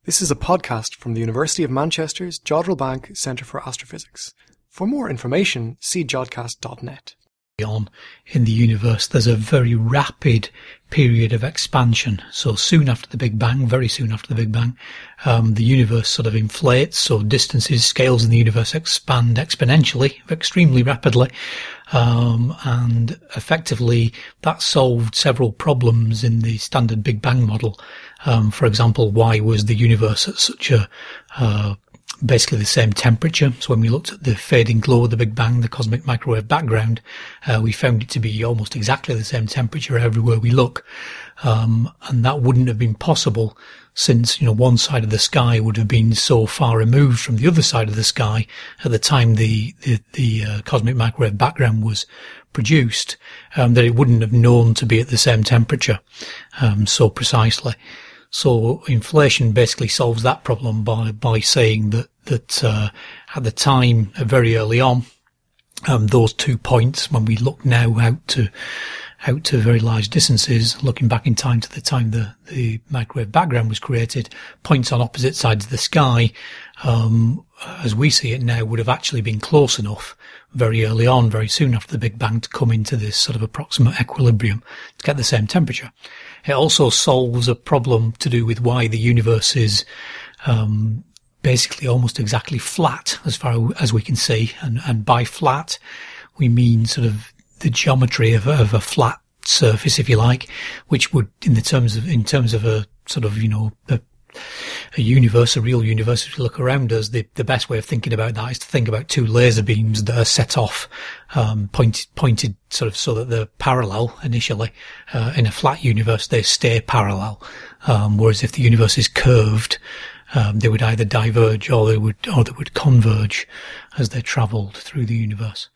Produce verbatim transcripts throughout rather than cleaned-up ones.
This is a podcast from the University of Manchester's Jodrell Bank Centre for Astrophysics. For more information, see jodcast dot net. On in the universe, there's a very rapid period of expansion. So soon after the Big Bang, very soon after the Big Bang, um, the universe sort of inflates. So distances, scales in the universe expand exponentially, extremely rapidly. Um, and effectively that solved several problems in the standard Big Bang model. Um, for example, why was the universe at such a, uh, basically the same temperature? So when we looked at the fading glow of the Big Bang, the cosmic microwave background, uh, we found it to be almost exactly the same temperature everywhere we look. Um, and that wouldn't have been possible since, you know, one side of the sky would have been so far removed from the other side of the sky at the time the, the, the uh, cosmic microwave background was produced, um, that it wouldn't have known to be at the same temperature, um, so precisely. So inflation basically solves that problem by, by saying that, that, uh, at the time, uh, very early on, um, those two points, when we look now out to, out to very large distances, looking back in time to the time the, the microwave background was created, points on opposite sides of the sky, um, as we see it now, would have actually been close enough very early on, very soon after the Big Bang, to come into this sort of approximate equilibrium to get the same temperature. It also solves a problem to do with why the universe is um, basically almost exactly flat as far as we can see. And, and by flat, we mean sort of the geometry of, of a flat surface, if you like, which would, in the terms of in terms of a sort of, you know, a, a universe, a real universe, if you look around us, the, the best way of thinking about that is to think about two laser beams that are set off, um, pointed, pointed sort of so that they're parallel initially. Uh, in a flat universe, they stay parallel. Um, whereas if the universe is curved, um, they would either diverge or they would, or they would converge as they traveled through the universe.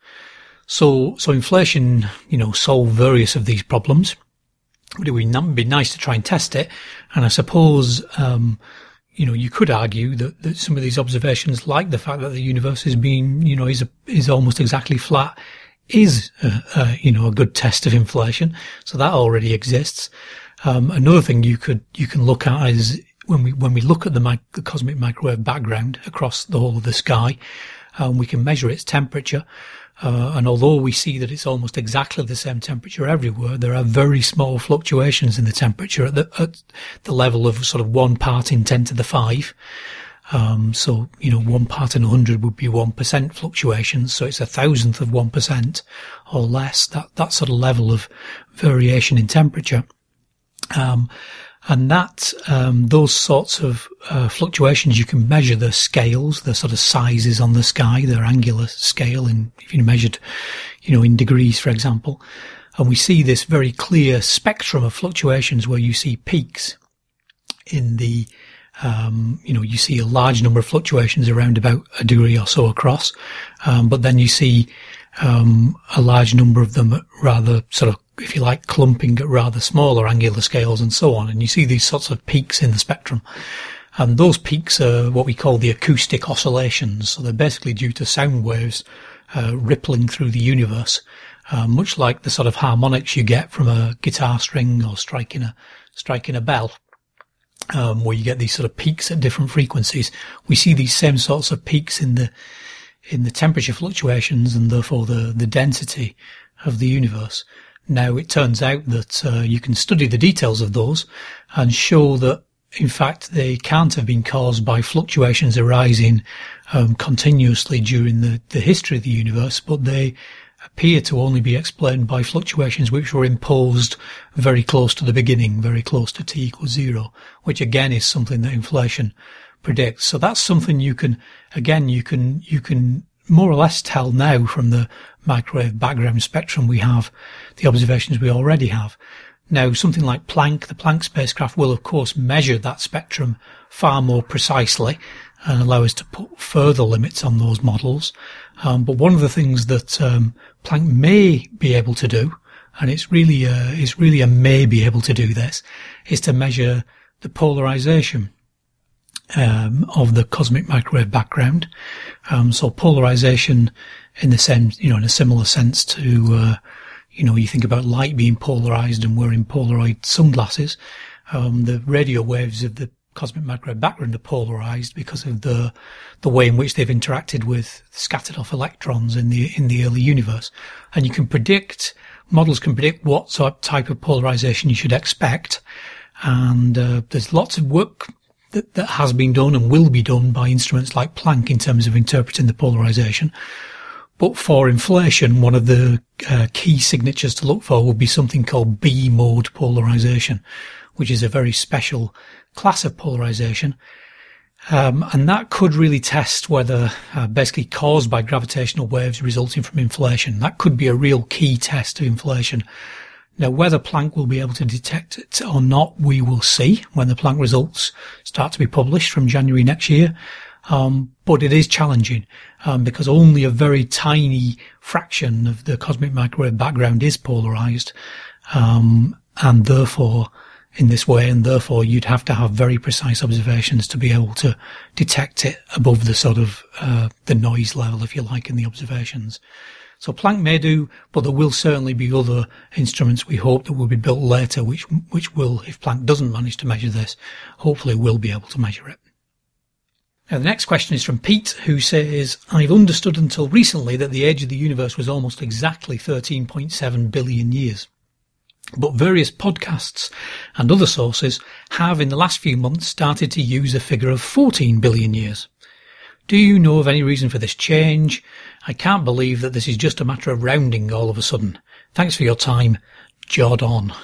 So, so inflation, you know, solved various of these problems. But it would be nice to try and test it. And I suppose, um, you know, you could argue that, that some of these observations, like the fact that the universe is being, you know, is a, is almost exactly flat, is, a, a, you know, a good test of inflation. So that already exists. Um, another thing you could, you can look at is when we, when we look at the, mic- the cosmic microwave background across the whole of the sky, um, we can measure its temperature. Uh, and although we see that it's almost exactly the same temperature everywhere, there are very small fluctuations in the temperature at the, at the level of sort of one part in ten to the five. Um, so, you know, one part in a hundred would be one percent fluctuations. So it's a thousandth of one percent or less, that, that sort of level of variation in temperature. Um, And that, um, those sorts of, uh, fluctuations, you can measure the scales, the sort of sizes on the sky, their angular scale in, if you measured, you know, in degrees, for example. And we see this very clear spectrum of fluctuations where you see peaks in the, um, you know, you see a large number of fluctuations around about a degree or so across. Um, but then you see, um, a large number of them at rather sort of, if you like, clumping at rather smaller angular scales and so on. And you see these sorts of peaks in the spectrum. And those peaks are what we call the acoustic oscillations. So they're basically due to sound waves, uh, rippling through the universe, uh, much like the sort of harmonics you get from a guitar string or striking a, striking a bell, um, where you get these sort of peaks at different frequencies. We see these same sorts of peaks in the, in the temperature fluctuations and therefore the, the density of the universe. Now, it turns out that uh, you can study the details of those and show that, in fact, they can't have been caused by fluctuations arising um, continuously during the, the history of the universe, but they appear to only be explained by fluctuations which were imposed very close to the beginning, very close to t equals zero, which again is something that inflation predicts. So that's something you can, again, you can, you can more or less tell now from the microwave background spectrum we have, the observations we already have. Now, something like Planck, the Planck spacecraft will, of course, measure that spectrum far more precisely and allow us to put further limits on those models. Um, but one of the things that um, Planck may be able to do, and it's really a, it's really a may be able to do this, is to measure the polarization Um, of the cosmic microwave background. Um, so polarization in the sense, you know, in a similar sense to, uh, you know, you think about light being polarized and wearing Polaroid sunglasses. Um, the radio waves of the cosmic microwave background are polarized because of the the way in which they've interacted with scattered off electrons in the in the early universe. And you can predict, models can predict what sort of type of polarization you should expect. And uh, there's lots of work that, that has been done and will be done by instruments like Planck in terms of interpreting the polarization. But for inflation, one of the uh, key signatures to look for would be something called B-mode polarization, which is a very special class of polarization. Um, and that could really test whether, uh, basically caused by gravitational waves resulting from inflation. That could be a real key test of inflation. Now, whether Planck will be able to detect it or not, we will see when the Planck results start to be published from January next year. Um, but it is challenging, um, because only a very tiny fraction of the cosmic microwave background is polarized. Um, and therefore, in this way, and therefore you'd have to have very precise observations to be able to detect it above the sort of, uh, the noise level, if you like, in the observations. So Planck may do, but there will certainly be other instruments we hope that will be built later, which, which will, if Planck doesn't manage to measure this, hopefully will be able to measure it. Now, the next question is from Pete, who says, I've understood until recently that the age of the universe was almost exactly thirteen point seven billion years. But various podcasts and other sources have in the last few months started to use a figure of fourteen billion years. Do you know of any reason for this change? I can't believe that this is just a matter of rounding all of a sudden. Thanks for your time. Jod on.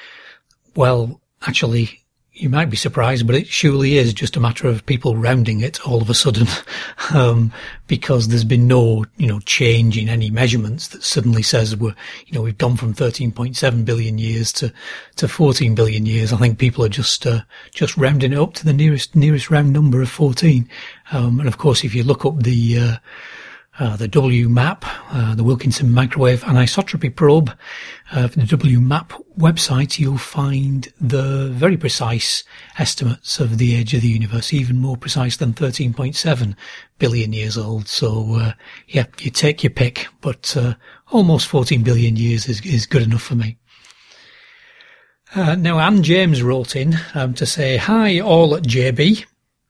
Well, actually, you might be surprised, but it surely is just a matter of people rounding it all of a sudden, um, because there's been no, you know, change in any measurements that suddenly says we're, you know, we've gone from thirteen point seven billion years to, to fourteen billion years. I think people are just, uh, just rounding it up to the nearest, nearest round number of fourteen. Um, and of course, if you look up the, uh, Uh, the W MAP, uh, the Wilkinson Microwave Anisotropy Probe, uh, for the W MAP website, you'll find the very precise estimates of the age of the universe, even more precise than thirteen point seven billion years old. So, uh, yeah, you take your pick, but, uh, almost fourteen billion years is, is good enough for me. Uh, now, Anne James wrote in, um, to say, hi all at J B.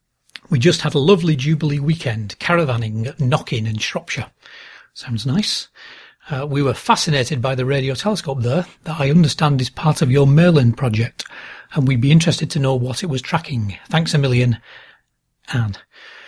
We just had a lovely Jubilee weekend, caravanning at Knockin in Shropshire. Sounds nice. Uh, we were fascinated by the radio telescope there, that I understand is part of your Merlin project, and we'd be interested to know what it was tracking. Thanks a million, Anne.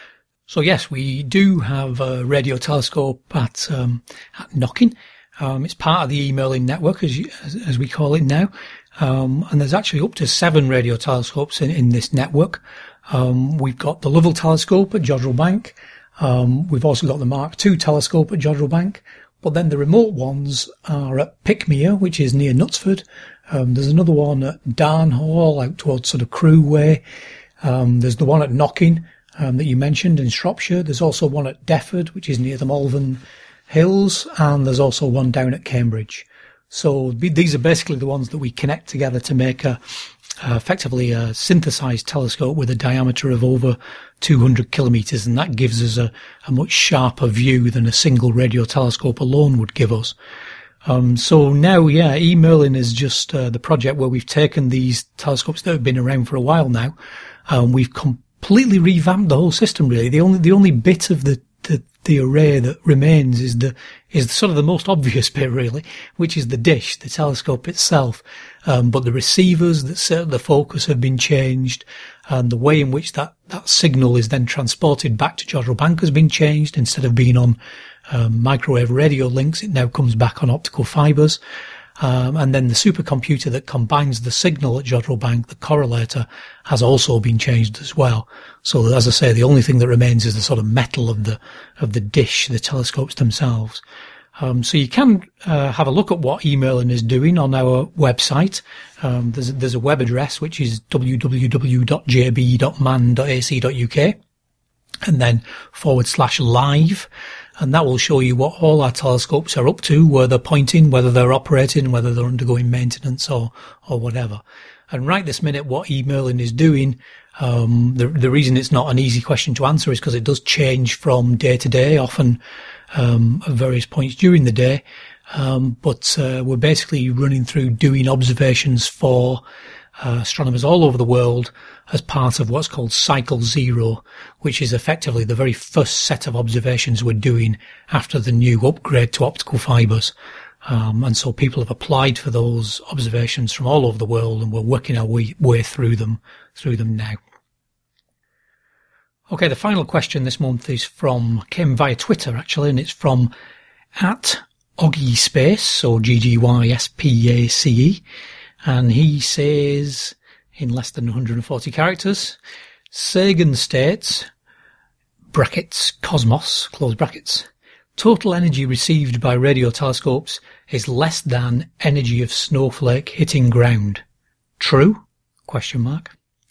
So yes, we do have a radio telescope at, um, at Knockin. Um, it's part of the eMerlin network, as, you, as, as we call it now. Um, and there's actually up to seven radio telescopes in, in this network. Um, we've got the Lovell telescope at Jodrell Bank. Um, we've also got the Mark two telescope at Jodrell Bank. But then the remote ones are at Pickmere, which is near Knutsford. Um, there's another one at Darnhall, out towards sort of Crewe way. Um, there's the one at Knockin, um, that you mentioned in Shropshire. There's also one at Defford, which is near the Malvern Hills. And there's also one down at Cambridge. So these are basically the ones that we connect together to make a, uh, effectively a synthesized telescope with a diameter of over two hundred kilometers. And that gives us a, a much sharper view than a single radio telescope alone would give us. Um, so now, yeah, eMerlin is just, uh, the project where we've taken these telescopes that have been around for a while now. Um, we've completely revamped the whole system, really. The only, the only bit of the, the, the array that remains is the, is sort of the most obvious bit, really, which is the dish, the telescope itself. Um, but the receivers that set the focus have been changed, and the way in which that, that signal is then transported back to Jodrell Bank has been changed. Instead of being on, um, microwave radio links, it now comes back on optical fibers. Um, and then the supercomputer that combines the signal at Jodrell Bank, the correlator, has also been changed as well. So as I say, the only thing that remains is the sort of metal of the, of the dish, the telescopes themselves. Um, so you can, uh, have a look at what eMerlin is doing on our website. Um, there's, there's a web address, which is w w w dot j b dot man dot a c dot u k, and then forward slash live. And that will show you what all our telescopes are up to, where they're pointing, whether they're operating, whether they're undergoing maintenance or, or whatever. And right this minute, what eMerlin is doing, um, the, the reason it's not an easy question to answer is because it does change from day to day, often, um, at various points during the day. Um, but, uh, we're basically running through doing observations for, uh, astronomers all over the world as part of what's called Cycle Zero, which is effectively the very first set of observations we're doing after the new upgrade to optical fibres. Um, and so people have applied for those observations from all over the world, and we're working our way, way through them, through them now. Okay, the final question this month is from, came via Twitter actually, and it's from at Oggy Space, or G G Y S P A C E, and he says, in less than one hundred forty characters, Sagan states, brackets, cosmos, close brackets, total energy received by radio telescopes is less than energy of snowflake hitting ground. True? Question mark.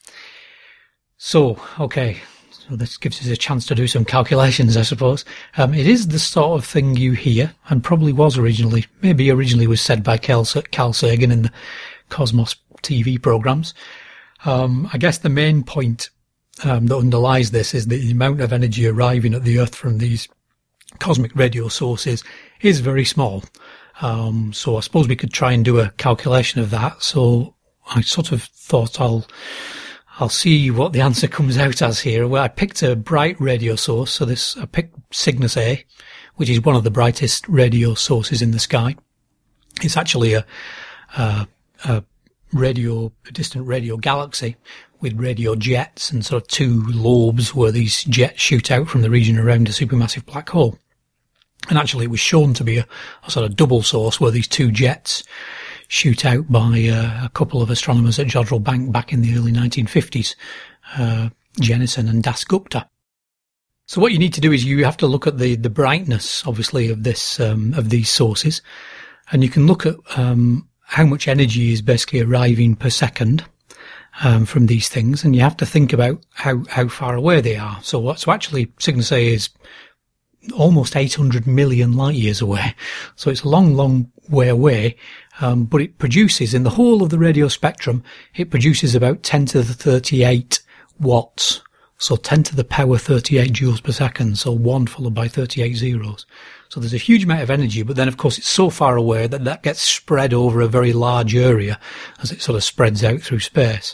So, okay, so this gives us a chance to do some calculations, I suppose. Um, it is the sort of thing you hear, and probably was originally, maybe originally was said by Carl, Carl Sagan in the Cosmos T V programs. Um, I guess the main point um, that underlies this is that the amount of energy arriving at the Earth from these cosmic radio sources is very small. Um, so I suppose we could try and do a calculation of that. So I sort of thought I'll I'll see what the answer comes out as here. Well, I picked a bright radio source. So this I picked Cygnus A, which is one of the brightest radio sources in the sky. It's actually a, a, a radio, a distant radio galaxy with radio jets and sort of two lobes where these jets shoot out from the region around a supermassive black hole. And actually it was shown to be a, a sort of double source where these two jets shoot out by uh, a couple of astronomers at Jodrell Bank back in the early nineteen fifties, uh, Jennison and Dasgupta. So what you need to do is you have to look at the, the brightness, obviously, of this, um, of these sources. And you can look at, um, how much energy is basically arriving per second, um, from these things. And you have to think about how, how far away they are. So what, so actually Cygnus A is almost eight hundred million light years away. So it's a long, long way away. Um, but it produces, in the whole of the radio spectrum, it produces about ten to the thirty-eight watts. So ten to the power thirty-eight joules per second. So one followed by thirty-eight zeros. So there's a huge amount of energy, but then of course it's so far away that that gets spread over a very large area as it sort of spreads out through space.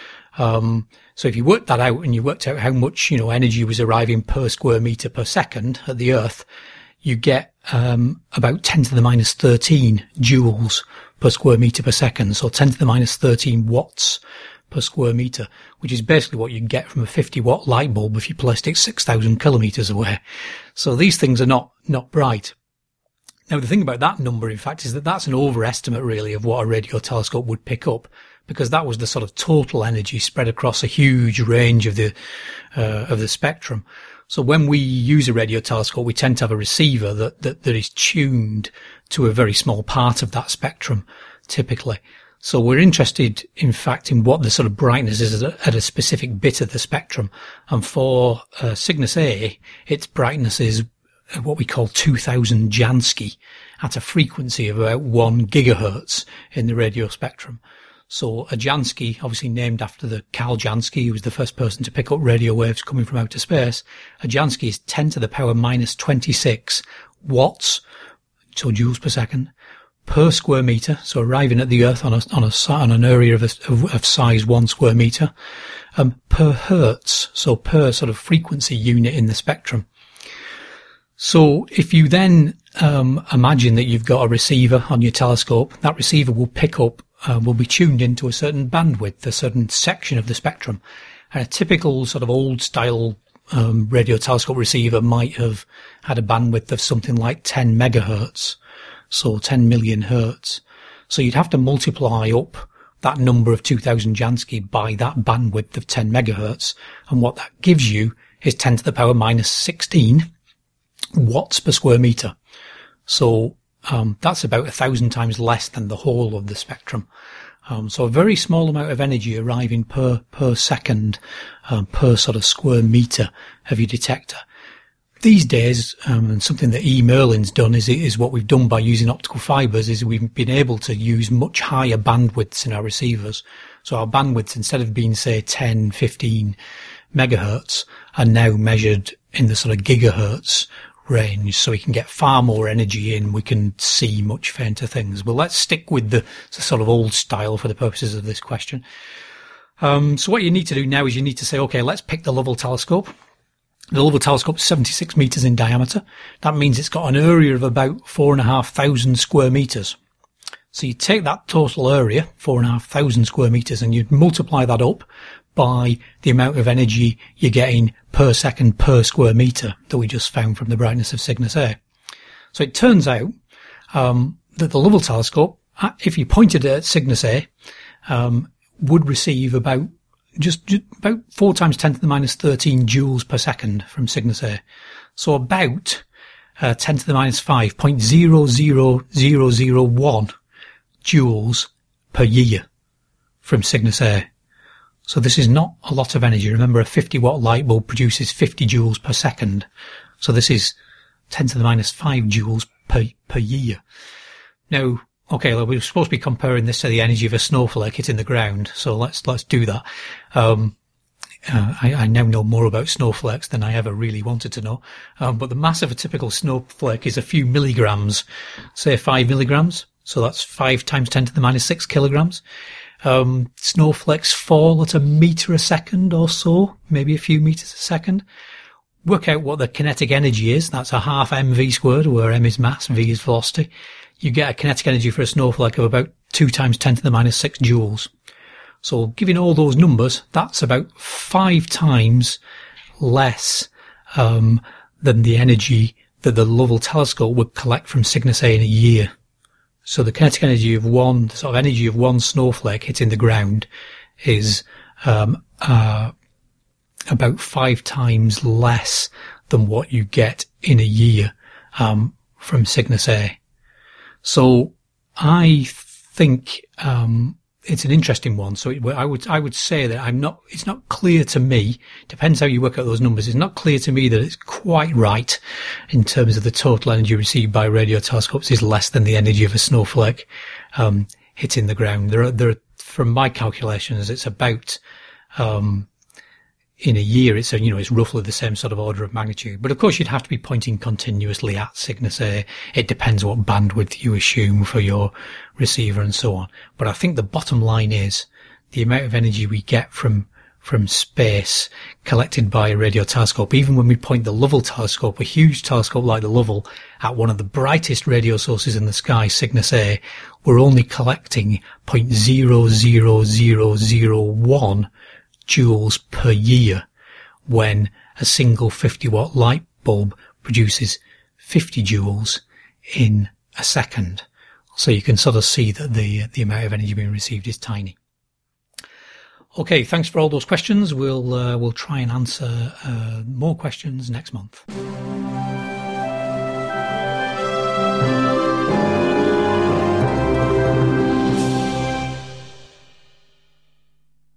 Um, so if you worked that out and you worked out how much, you know, energy was arriving per square meter per second at the Earth, you get, um, about ten to the minus thirteen joules per square meter per second. So ten to the minus thirteen watts per square meter, which is basically what you get from a fifty watt light bulb if you placed it six thousand kilometers away. So these things are not, not bright. Now the thing about that number, in fact, is that that's an overestimate really of what a radio telescope would pick up, because that was the sort of total energy spread across a huge range of the, uh, of the spectrum. So when we use a radio telescope, we tend to have a receiver that, that, that is tuned to a very small part of that spectrum, typically. So we're interested, in fact, in what the sort of brightness is at a, at a specific bit of the spectrum. And for uh, Cygnus A, its brightness is what we call two thousand Jansky at a frequency of about one gigahertz in the radio spectrum. So a Jansky, obviously named after the Karl Jansky, who was the first person to pick up radio waves coming from outer space. A Jansky is ten to the power minus twenty-six watts, so joules per second, per square meter. So arriving at the Earth on a, on a, on an area of, a, of, of size one square meter, um, per hertz. So per sort of frequency unit in the spectrum. So if you then, um, imagine that you've got a receiver on your telescope, that receiver will pick up Uh, will be tuned into a certain bandwidth, a certain section of the spectrum. And a typical sort of old style um, radio telescope receiver might have had a bandwidth of something like ten megahertz, so ten million hertz. So you'd have to multiply up that number of two thousand Jansky by that bandwidth of ten megahertz. And what that gives you is ten to the power minus sixteen watts per square meter. So Um, that's about a thousand times less than the whole of the spectrum. Um, so a very small amount of energy arriving per, per second, um, per sort of square meter of your detector. These days, um, and something that E. Merlin's done is, is what we've done by using optical fibers is we've been able to use much higher bandwidths in our receivers. So our bandwidths, instead of being, say, ten, fifteen megahertz, are now measured in the sort of gigahertz range, so we can get far more energy in. We can see much fainter things. But let's stick with the, the sort of old style for the purposes of this question. Um, so what you need to do now is you need to say, okay, let's pick the Lovell telescope. The Lovell telescope is seventy-six metres in diameter. That means it's got an area of about four and a half thousand square metres. So you take that total area, four and a half thousand square metres, and you multiply that up by the amount of energy you're getting per second per square metre that we just found from the brightness of Cygnus A. So it turns out um, that the Lovell telescope, if you pointed it at Cygnus A, um, would receive about just, just about four times ten to the minus thirteen joules per second from Cygnus A. So about uh, ten to the minus five, zero point zero zero zero zero one joules per year from Cygnus A. So this is not a lot of energy. Remember, a fifty watt light bulb produces fifty joules per second. So this is ten to the minus five joules per, per year. Now, okay, well, we're supposed to be comparing this to the energy of a snowflake hitting the ground. So let's, let's do that. Um, uh, I, I now know more about snowflakes than I ever really wanted to know. Um, but the mass of a typical snowflake is a few milligrams, say five milligrams. So that's five times ten to the minus six kilograms. Um, snowflakes fall at a metre a second or so, maybe a few metres a second. Work out what the kinetic energy is. That's a half mv squared, where m is mass, v is velocity. You get a kinetic energy for a snowflake of about two times ten to the minus six joules. So given all those numbers, that's about five times less um, than the energy that the Lovell telescope would collect from Cygnus A in a year. So the kinetic energy of one, the sort of energy of one snowflake hitting the ground is um, uh, about five times less than what you get in a year um, from Cygnus A. So I think um, it's an interesting one. So it, I would I would say that I'm not. It's not clear to me. Depends how you work out those numbers. It's not clear to me that it's quite right in terms of the total energy received by radio telescopes is less than the energy of a snowflake um, hitting the ground. There are, there are, from my calculations, it's about um, in a year. It's a, you know it's roughly the same sort of order of magnitude. But of course, you'd have to be pointing continuously at Cygnus A. It depends what bandwidth you assume for your receiver and so on. But I think the bottom line is the amount of energy we get from from space collected by a radio telescope. Even when we point the Lovell telescope, a huge telescope like the Lovell, at one of the brightest radio sources in the sky, Cygnus A, we're only collecting zero point zero zero zero zero one joules per year, when a single fifty watt light bulb produces fifty joules in a second. So you can sort of see that the the amount of energy being received is tiny. Okay, thanks for all those questions. We'll uh, we'll try and answer uh, more questions next month.